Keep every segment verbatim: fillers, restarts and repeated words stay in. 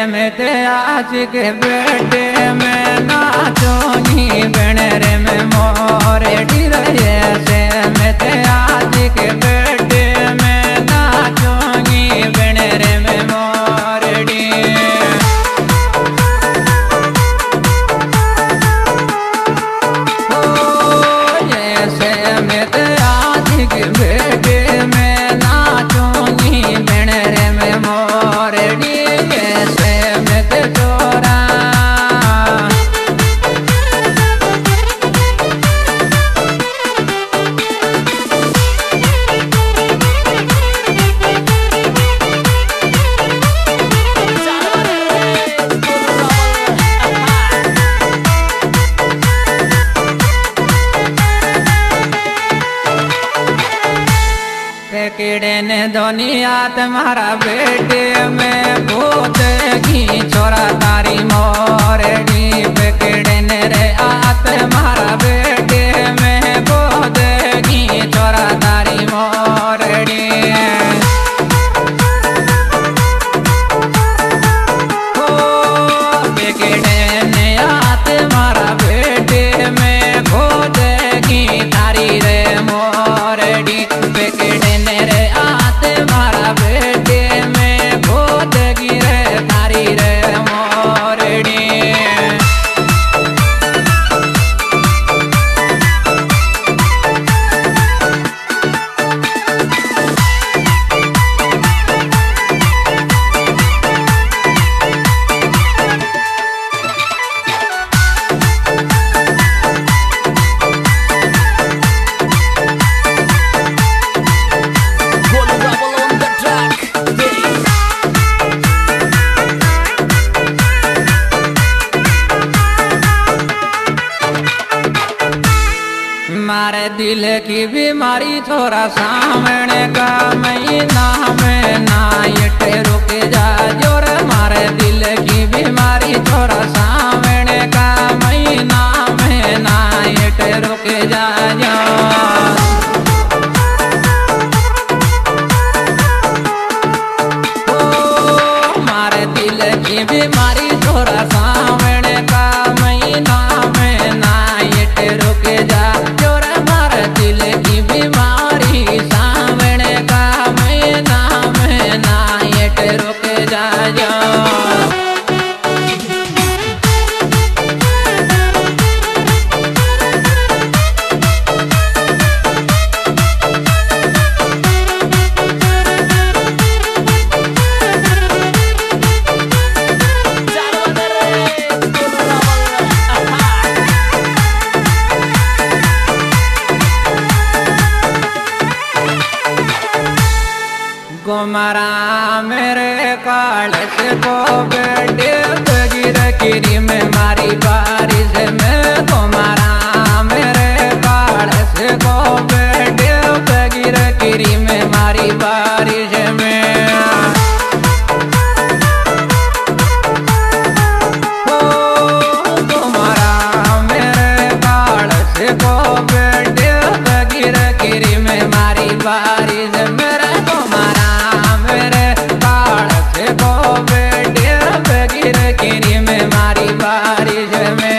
में ते आज के बेटे में नाचोगी बन रे में मोरडी रे से में ते आज के बेटे में नाचोगी बन रे में मोरडी कीड़े ने दुनिया तुम्हारा बेटे में भूत की छोरा तारी मोरडी पे कीड़े ने रे आत तुम्हारा बेटे में भूत की छोरा तारी मोरडी हो कीड़े ने आत तुम्हारा बेटे में भूत की तारी रे मोरडी पे कीड़े मारे दिल की बीमारी थोड़ा सामने का महीना में नाइट रुक जा जोर मारे दिल की बीमारी थोड़ा सामने का महीना में नाइट रुक जा जो ओ मारे दिल की बीमारी थोड़ा सामने का महीना में नाइट रुक जा दिल की बीमारी सामने का महीना में नाइट रुक जा जो कुमारा मेरे कालस को बेटे बगीर किरी में मारी बारिश में कुमारा मेरे कालस को बेटे बगीर किरी में मारी बारिश में हो कुमारा मेरे कालस को बेटे बगीर किरी में मारी बारिश मेरे किरी में मारी बारिश में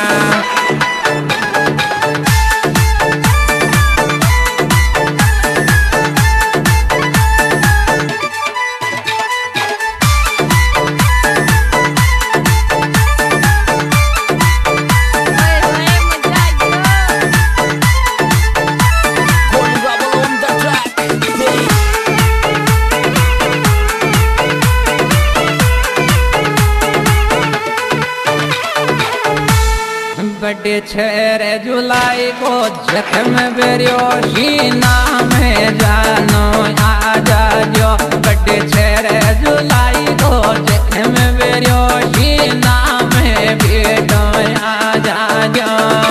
बड़े छह जुलाई को जख्म बेरियो शीना में जानो आ जा जो बड़े छह जुलाई को जख्म बेरियो शीना में बेटो आ जा जो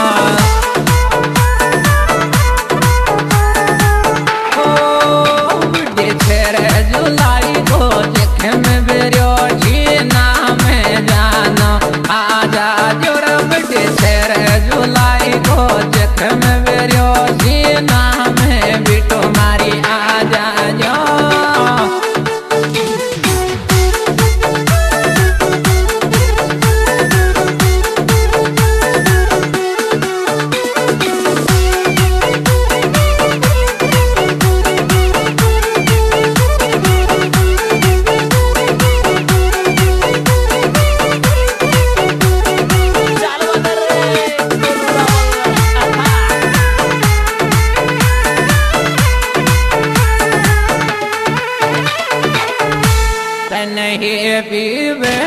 बड़े छह जुलाई को जख्म बेरियो शीना में जानो आ जा जो बड़े जुलाई को जख्म बेरियो सीना में बिटो मारी आ जा जो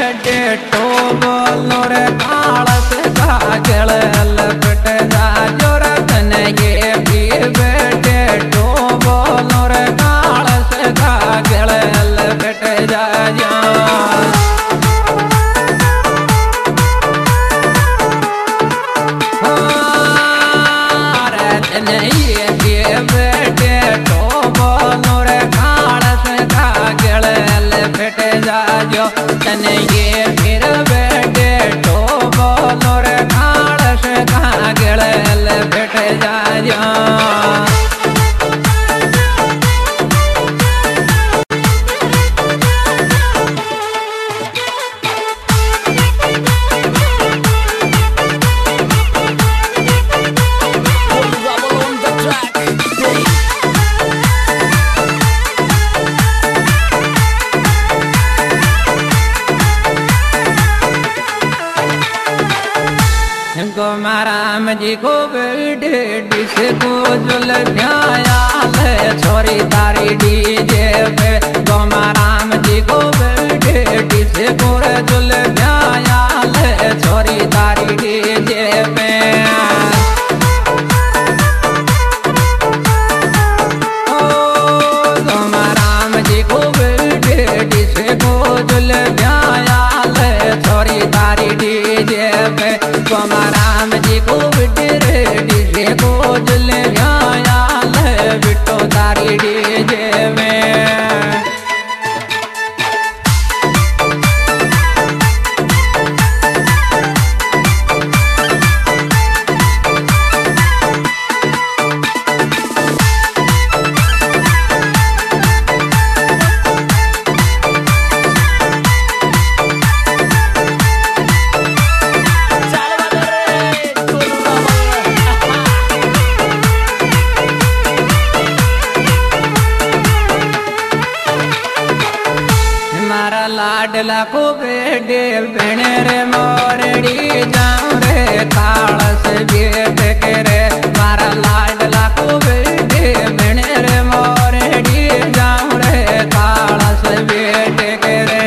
बेटे तो बोलो रे कालस का गल लपट जाजो रे तने ये भी बेटे तो बोलो रे कालस का गल लपट जाजो तने ये फिर बेटे तो बोलो रे कालस का गल लपट जाजो राम जी को बेटे डिस्को जुल ध्यायाल छोरी तारी डीजे पे गोमा राम जी को बेटे डिस्को जुल ध्यायाल छोरी तारी डीजे पे ओ गोमा राम जी को बेटे डिस्को जुल ध्यायाल छोरी तारी डीजे पे गोमा राम जी को बिटरे डीजे को जुल याल बिटो तारी डीजे में लाडला को बेटे बेने रे मोरड़ी जाऊं रे कालस बेट के रे मारा लाडला को बेटे बेने रे मोरड़ी जाऊं रे कालस बेट के रे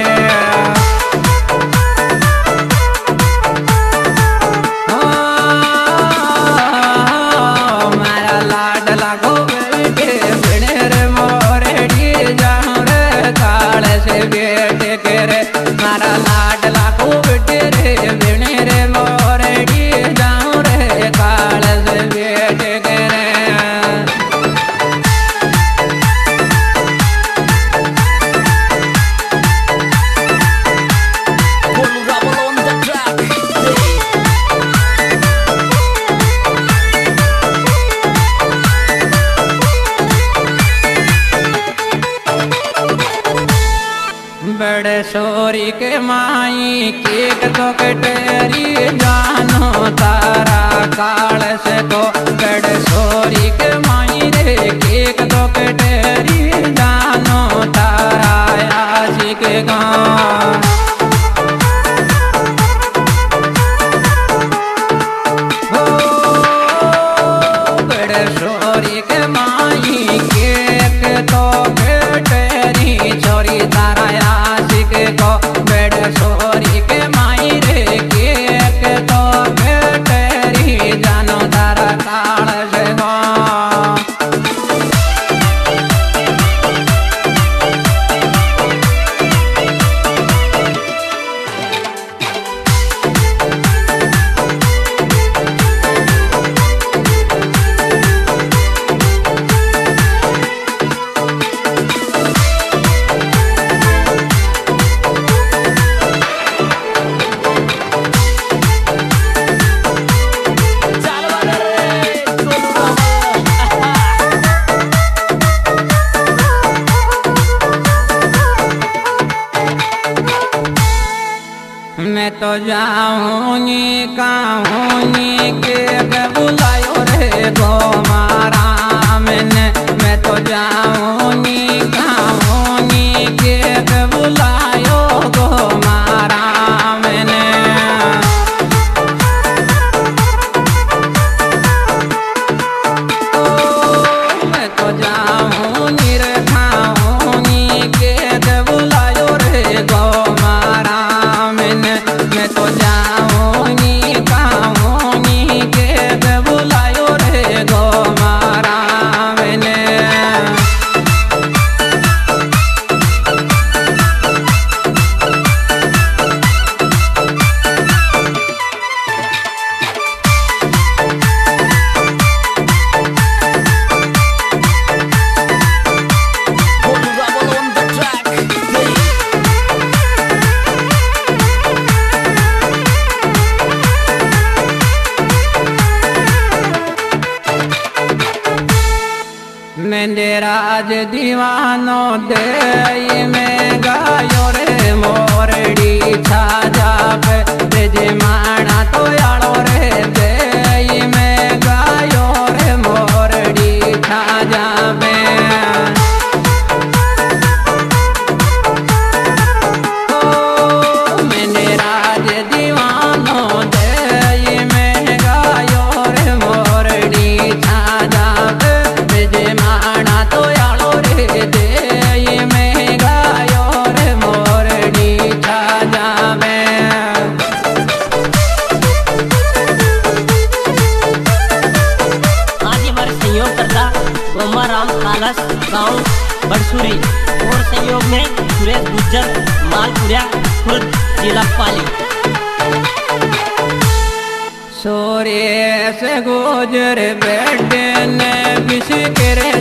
ओ मारा लाडला को बेटे बेने रे मोरड़ी जाऊं रे कालस बेट मारा लाडला को बेटे रे बिने रे मोरड़ी जाऊं रे कालस बेट के रे बड़े सोरी के माई केक तो कटेरी जानो तारा कालस को बड़े सोरी के माई रे केक तो कटेरी जानो तारा आशी के गाँव बड़े सोरी के माई केक तो कटेरी छोरी तारा को बेड सोरी के माई रे केक तो बेटरी जानो तारा कालस गो मैं तो जाऊंगी कहूँगी के बुलायो रे गो मारा मैंने मैं तो जाऊंगी कहूँगी के बुलायो गो मारा मैंने ओ मैं तो जाऊंगी रे खाऊंगी के बुलायो रे गो मारा मैं तो जाऊंगी कहूंगी के बुलायो रे गो मारा मैंने। मेरे राज दीवानो दे में गायो रे मोरडी छाजा पे तेजे माना तो यालो रे दे में गायो रे मोरडी छाजा पे। ओ मेरे राज दीवानो दे में गायो रे मोरडी छाजा पे तेजे तो यालो रे दे में गायो रे मोरडी छाजा में। आज हमारे सहयोग करता गोमा राम कालस गाँव बड़सूरी और सहयोग में सुरेश गुज्जर मालपुरिया खुर्द जिला पाली। सूर्य से गुजर बैठे ने विश करे